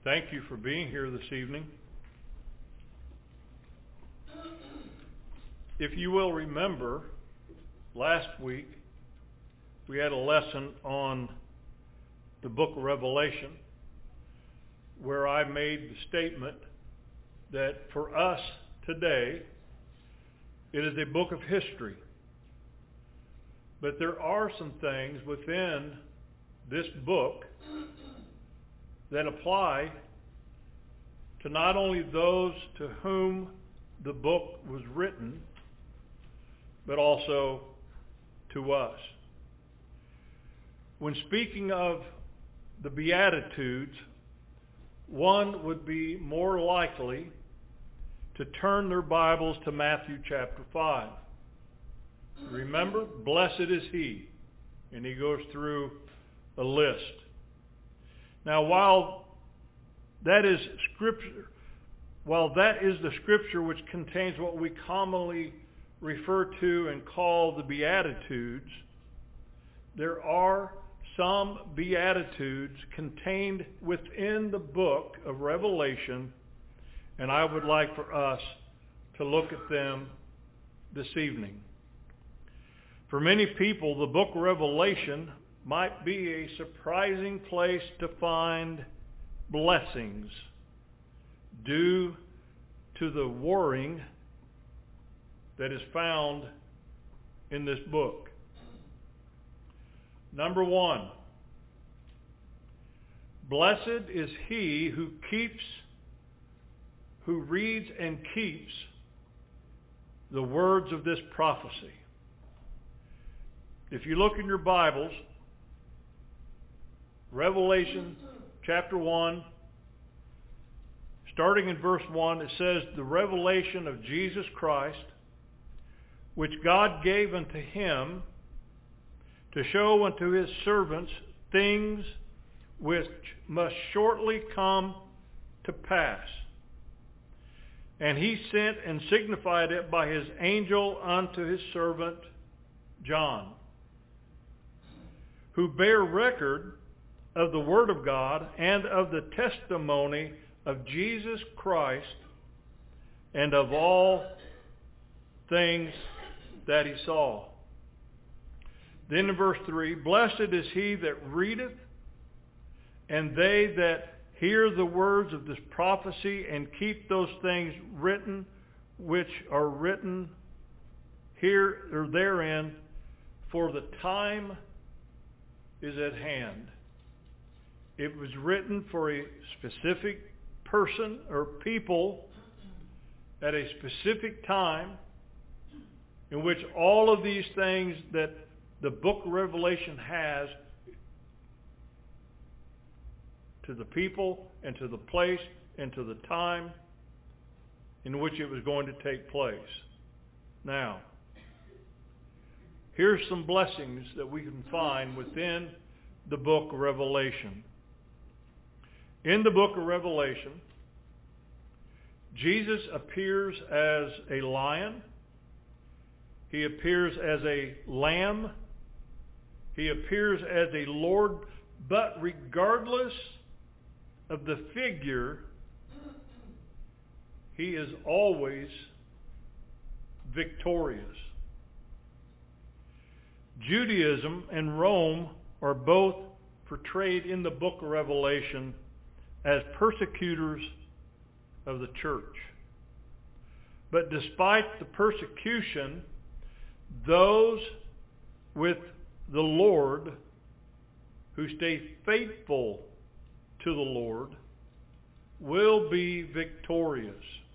Thank you for being here this evening. If you will remember, last week we had a lesson on the book of Revelation where I made the statement that for us today it is a book of history. But there are some things within this book that apply to not only those to whom the book was written, but also to us. When speaking of the Beatitudes, one would be more likely to turn their Bibles to Matthew chapter 5. Remember, blessed is he. And he goes through a list. Now, while that is the scripture which contains what we commonly refer to and call the Beatitudes, there are some Beatitudes contained within the book of Revelation, and I would like for us to look at them this evening. For many people, the book of Revelation might be a surprising place to find blessings due to the warring that is found in this book. Number one, blessed is he who reads and keeps the words of this prophecy. If you look in your Bibles, Revelation chapter 1, starting in verse 1, it says, the revelation of Jesus Christ, which God gave unto him to show unto his servants things which must shortly come to pass. And he sent and signified it by his angel unto his servant John, who bear record of the word of God and of the testimony of Jesus Christ and of all things that he saw. Then in verse 3, blessed is he that readeth, and they that hear the words of this prophecy and keep those things written which are written here or therein, for the time is at hand. It was written for a specific person or people at a specific time in which all of these things that the book of Revelation has to the people and to the place and to the time in which it was going to take place. Now, here's some blessings that we can find within the book of Revelation. In the book of Revelation, Jesus appears as a lion. He appears as a lamb. He appears as a Lord. But regardless of the figure, he is always victorious. Judaism and Rome are both portrayed in the book of Revelation as persecutors of the church. But despite the persecution, those with the Lord who stay faithful to the Lord will be victorious.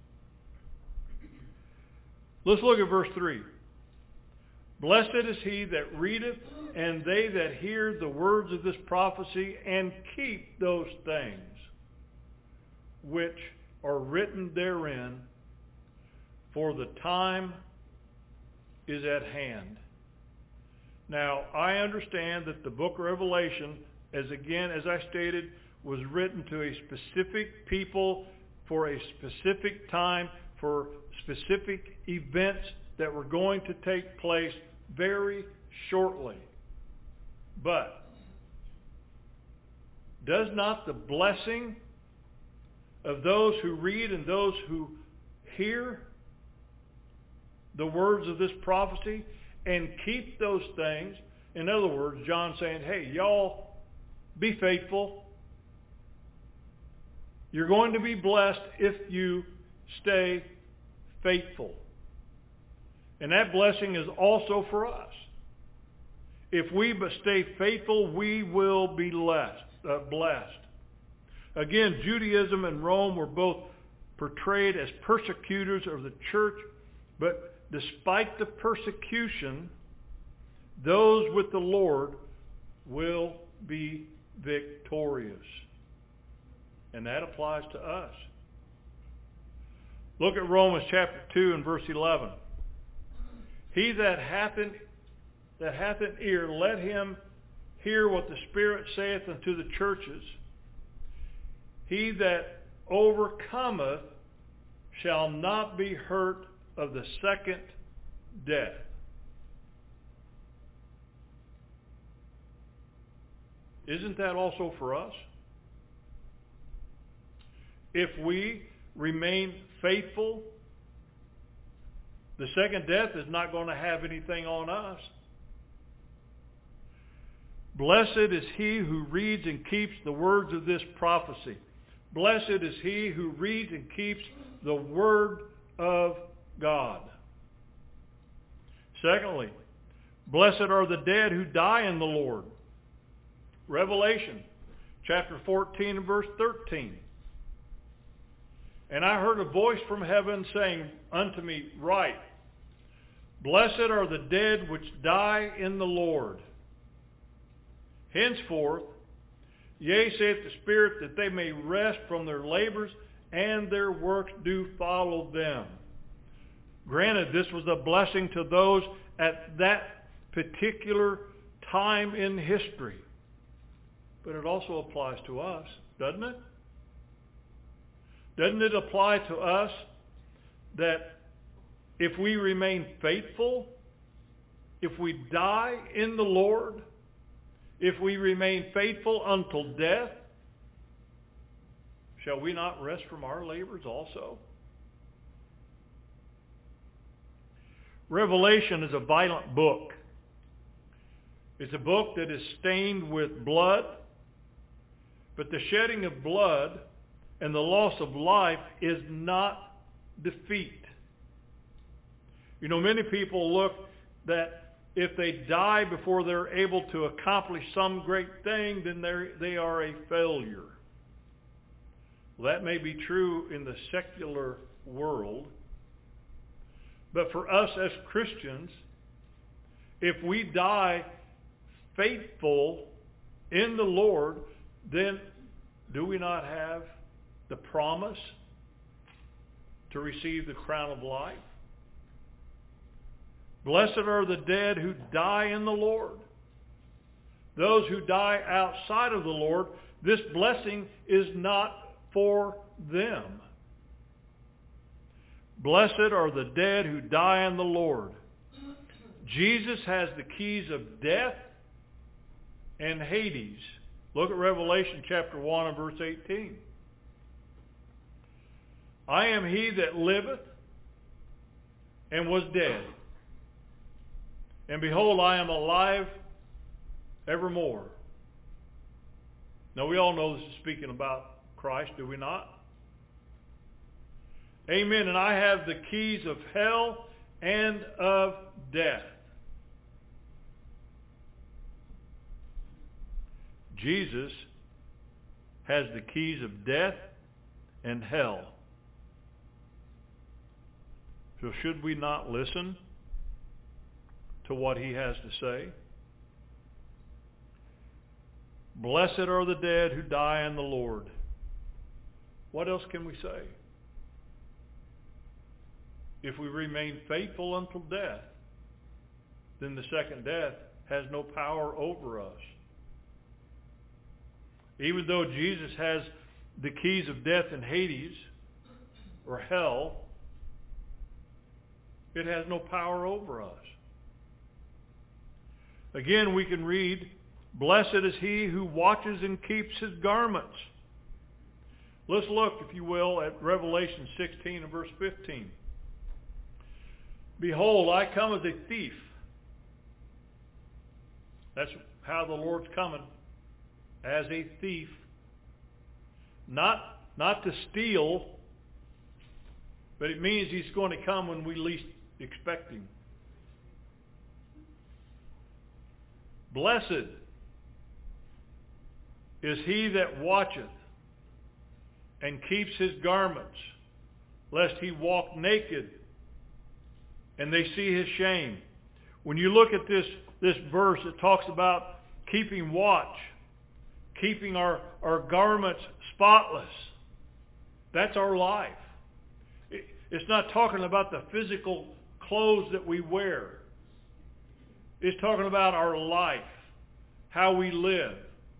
Let's look at verse 3. Blessed is he that readeth, and they that hear the words of this prophecy, and keep those things which are written therein, for the time is at hand. Now, I understand that the book of Revelation, as I stated, was written to a specific people for a specific time, for specific events that were going to take place very shortly. But does not the blessing of those who read and those who hear the words of this prophecy and keep those things. In other words, John saying, hey, y'all be faithful. You're going to be blessed if you stay faithful. And that blessing is also for us. If we but stay faithful, we will be blessed. Again, Judaism and Rome were both portrayed as persecutors of the church, but despite the persecution, those with the Lord will be victorious. And that applies to us. Look at Romans chapter 2 and verse 11. He that hath an ear, let him hear what the Spirit saith unto the churches. He that overcometh shall not be hurt of the second death. Isn't that also for us? If we remain faithful, the second death is not going to have anything on us. Blessed is he who reads and keeps the words of this prophecy. Blessed is he who reads and keeps the word of God. Secondly, blessed are the dead who die in the Lord. Revelation chapter 14 and verse 13. And I heard a voice from heaven saying unto me, Write, blessed are the dead which die in the Lord. Henceforth, yea, saith the Spirit, that they may rest from their labors, and their works do follow them. Granted, this was a blessing to those at that particular time in history. But it also applies to us, doesn't it? Doesn't it apply to us that if we remain faithful, if we die in the Lord, if we remain faithful until death, shall we not rest from our labors also? Revelation is a violent book. It's a book that is stained with blood, but the shedding of blood and the loss of life is not defeat. You know, many people look that if they die before they're able to accomplish some great thing, then they are a failure. Well, that may be true in the secular world. But for us as Christians, if we die faithful in the Lord, then do we not have the promise to receive the crown of life? Blessed are the dead who die in the Lord. Those who die outside of the Lord, this blessing is not for them. Blessed are the dead who die in the Lord. Jesus has the keys of death and Hades. Look at Revelation chapter 1 and verse 18. I am he that liveth and was dead. And behold, I am alive evermore. Now we all know this is speaking about Christ, do we not? Amen. And I have the keys of hell and of death. Jesus has the keys of death and hell. So should we not listen to what he has to say? Blessed are the dead who die in the Lord. What else can we say? If we remain faithful until death, then the second death has no power over us. Even though Jesus has the keys of death and Hades, or hell, it has no power over us. Again, we can read, blessed is he who watches and keeps his garments, Let's look, if you will, at Revelation 16 and verse 15. Behold, I come as a thief. That's how the Lord's coming, as a thief. Not to steal, but it means he's going to come when we least expect him. Blessed is he that watcheth and keeps his garments, lest he walk naked and they see his shame. When you look at this verse, it talks about keeping watch, keeping our garments spotless. That's our life. It's not talking about the physical clothes that we wear. It's talking about our life, how we live.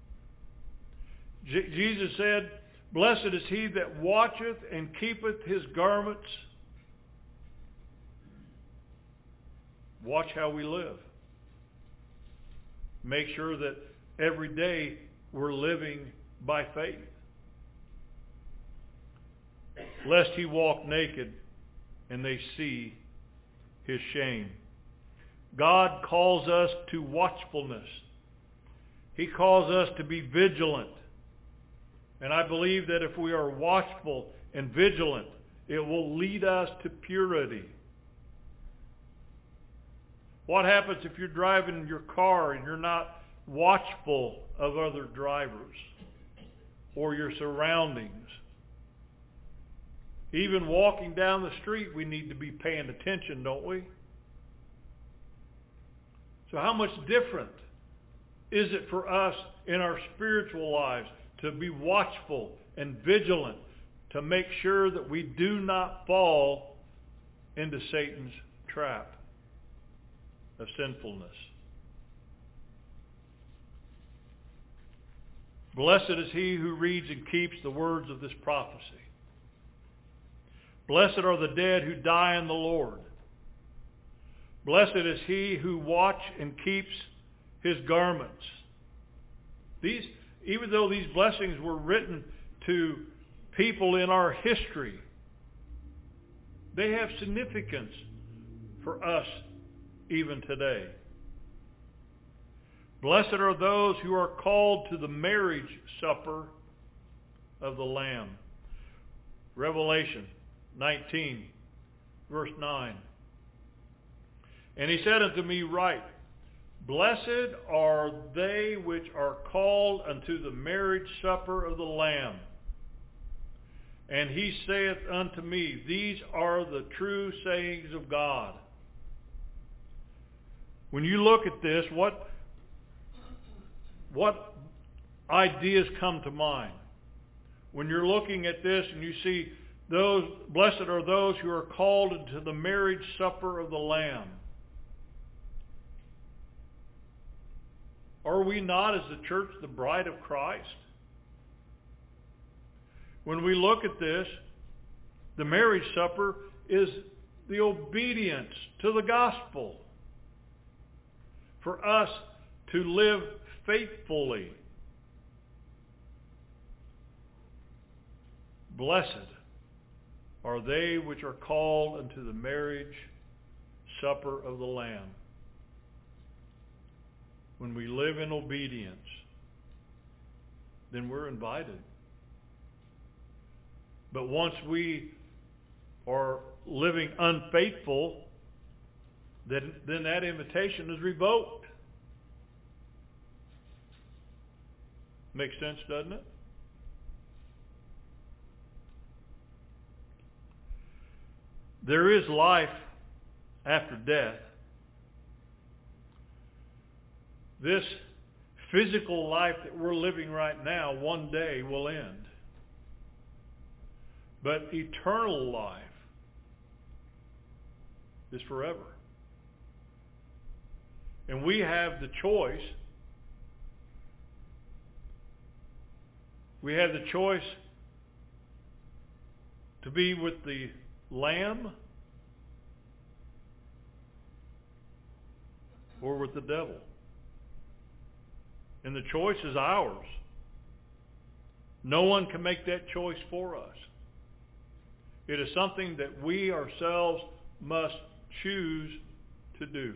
Jesus said, blessed is he that watcheth and keepeth his garments. Watch how we live. Make sure that every day we're living by faith. Lest he walk naked and they see his shame. God calls us to watchfulness. He calls us to be vigilant. And I believe that if we are watchful and vigilant, it will lead us to purity. What happens if you're driving your car and you're not watchful of other drivers or your surroundings? Even walking down the street, we need to be paying attention, don't we? So how much different is it for us in our spiritual lives to be watchful and vigilant to make sure that we do not fall into Satan's trap of sinfulness? Blessed is he who reads and keeps the words of this prophecy. Blessed are the dead who die in the Lord. Blessed is he who watch and keeps his garments. Even though these blessings were written to people in our history, they have significance for us even today. Blessed are those who are called to the marriage supper of the Lamb. Revelation 19, verse 9. And he said unto me, write, blessed are they which are called unto the marriage supper of the Lamb. And he saith unto me, these are the true sayings of God. When you look at this, what ideas come to mind? When you're looking at this and you see blessed are those who are called into the marriage supper of the Lamb. Are we not, as the church, the bride of Christ? When we look at this, the marriage supper is the obedience to the gospel. For us to live faithfully. Blessed are they which are called unto the marriage supper of the Lamb. When we live in obedience, then we're invited. But once we are living unfaithful, then that invitation is revoked. Makes sense, doesn't it? There is life after death. This physical life that we're living right now one day will end. But eternal life is forever. And we have the choice. We have the choice to be with the Lamb or with the devil. And the choice is ours. No one can make that choice for us. It is something that we ourselves must choose to do.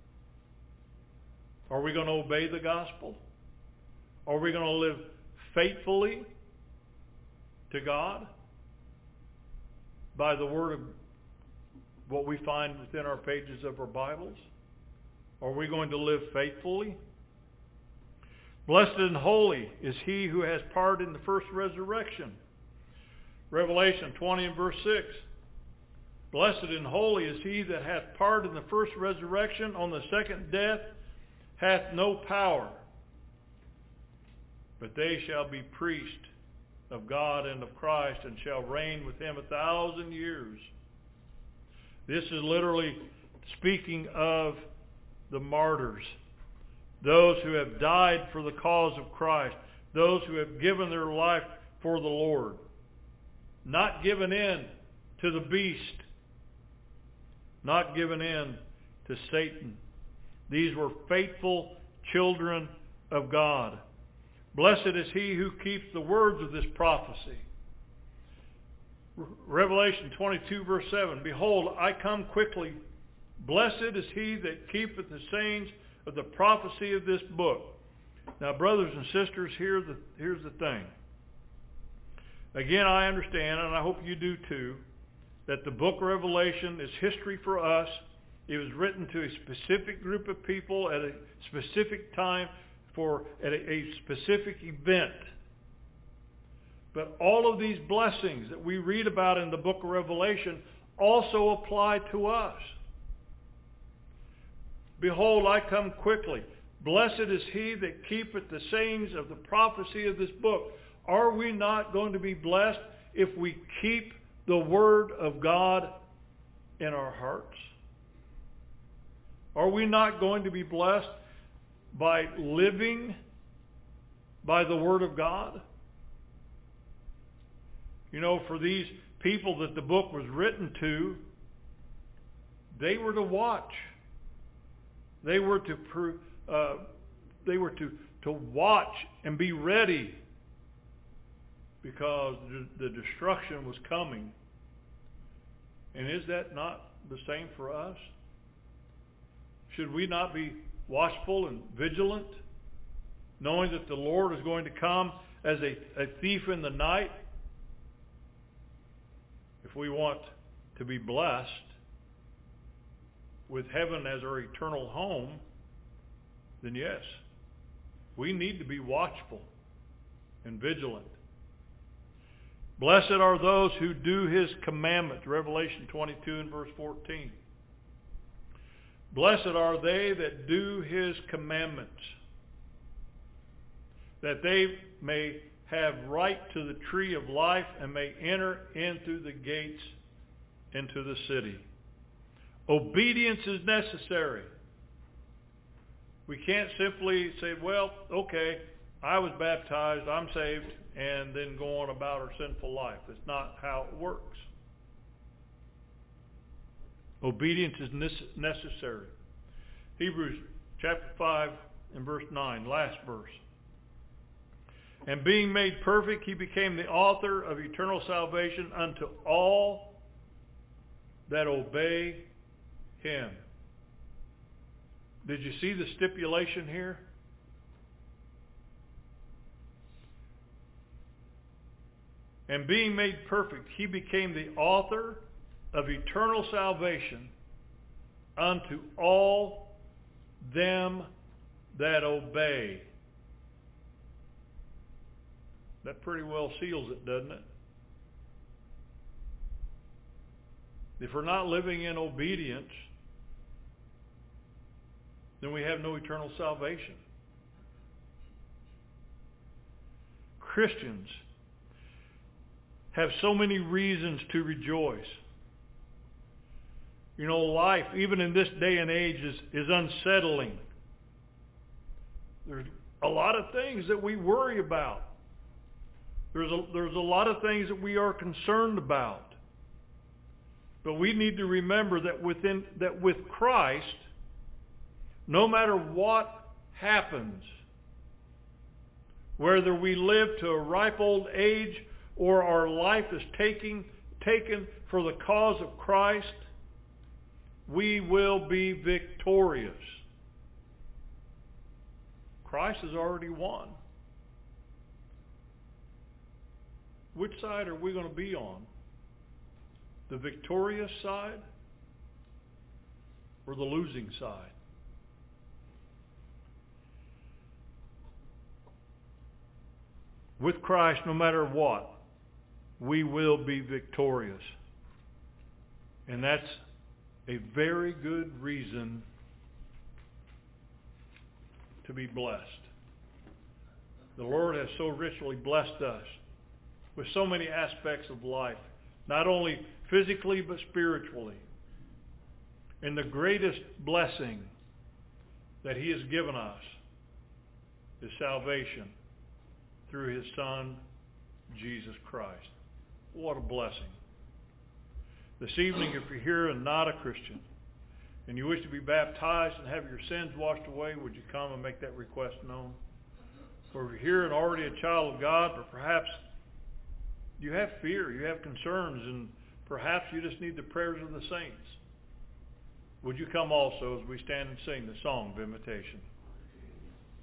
Are we going to obey the gospel? Are we going to live faithfully to God by the word of what we find within our pages of our Bibles? Are we going to live faithfully? Blessed and holy is he who has part in the first resurrection. Revelation 20 and verse 6. Blessed and holy is he that hath part in the first resurrection. On the second death hath no power, but they shall be priests of God and of Christ, and shall reign with him 1,000 years. This is literally speaking of the martyrs, those who have died for the cause of Christ, those who have given their life for the Lord, not given in to the beast, not given in to Satan. These were faithful children of God. Blessed is he who keeps the words of this prophecy. Revelation 22 verse 7. Behold, I come quickly. Blessed is he that keepeth the sayings of the prophecy of this book. Now, brothers and sisters, here's the thing. Again, I understand, and I hope you do too, that the book of Revelation is history for us. It was written to a specific group of people at a specific time at a specific event. But all of these blessings that we read about in the book of Revelation also apply to us. Behold, I come quickly. Blessed is he that keepeth the sayings of the prophecy of this book. Are we not going to be blessed if we keep the word of God in our hearts? Are we not going to be blessed by living by the word of God? You know, for these people that the book was written to, they were to watch. They were to watch and be ready, because the destruction was coming. And is that not the same for us? Should we not be watchful and vigilant, knowing that the Lord is going to come as a thief in the night? If we want to be blessed with heaven as our eternal home, then yes, we need to be watchful and vigilant. Blessed are those who do his commandments, Revelation 22 and verse 14. Blessed are they that do his commandments, that they may have right to the tree of life and may enter in through the gates into the city. Obedience is necessary. We can't simply say, well, okay, I was baptized, I'm saved, and then go on about our sinful life. That's not how it works. Obedience is necessary. Hebrews chapter 5 and verse 9, last verse. And being made perfect, he became the author of eternal salvation unto all that obey him. Did you see the stipulation here? And being made perfect, he became the author of eternal salvation unto all them that obey. That pretty well seals it, doesn't it? If we're not living in obedience, then we have no eternal salvation. Christians have so many reasons to rejoice. You know, life, even in this day and age, is unsettling. There's a lot of things that we worry about. There's a lot of things that we are concerned about. But we need to remember that with Christ, no matter what happens, whether we live to a ripe old age or our life is taken for the cause of Christ, we will be victorious. Christ has already won. Which side are we going to be on? The victorious side or the losing side? With Christ, no matter what, we will be victorious. And that's a very good reason to be blessed. The Lord has so richly blessed us with so many aspects of life, not only physically but spiritually. And the greatest blessing that He has given us is salvation through His Son, Jesus Christ. What a blessing. This evening, if you're here and not a Christian, and you wish to be baptized and have your sins washed away, would you come and make that request known? Or if you're here and already a child of God, but perhaps you have fear, you have concerns, and perhaps you just need the prayers of the saints, would you come also as we stand and sing the song of invitation?